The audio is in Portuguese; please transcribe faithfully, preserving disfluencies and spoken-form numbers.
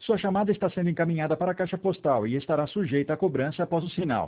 Sua chamada está sendo encaminhada para a caixa postal e estará sujeita a cobrança após o sinal.